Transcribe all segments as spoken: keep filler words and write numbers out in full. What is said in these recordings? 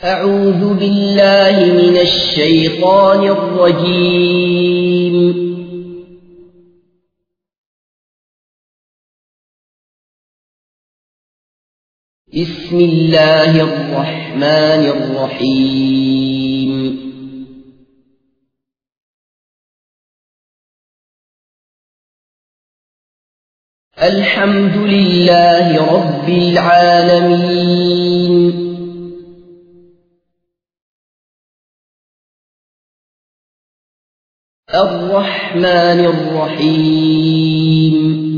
أعوذ بالله من الشيطان الرجيم. بسم الله الرحمن الرحيم. الحمد لله رب العالمين. الرحمن الرحيم.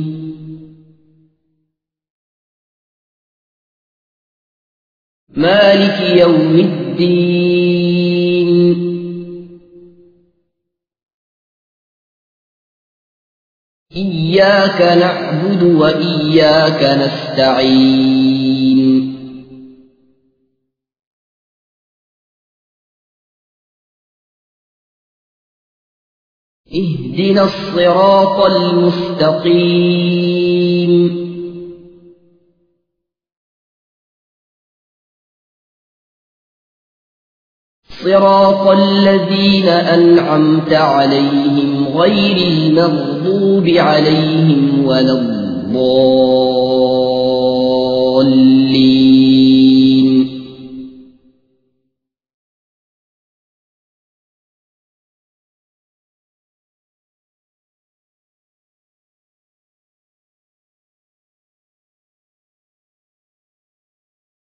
مالك يوم الدين. إياك نعبد وإياك نستعين. اهدنا الصراط المستقيم. صراط الذين أنعمت عليهم غير المغضوب عليهم ولا الضالين.